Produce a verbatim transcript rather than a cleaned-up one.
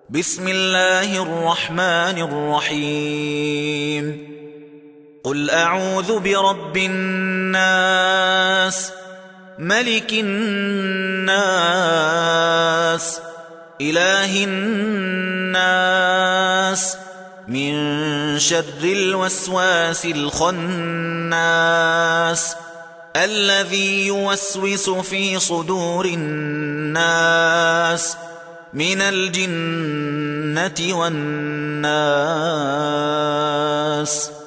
بسم الله الرحمن الرحيم قل أعوذ برب الناس ملك الناس إله الناس من شر الوسواس الخناس الذي يوسوس في صدور الناس من الجنة والناس.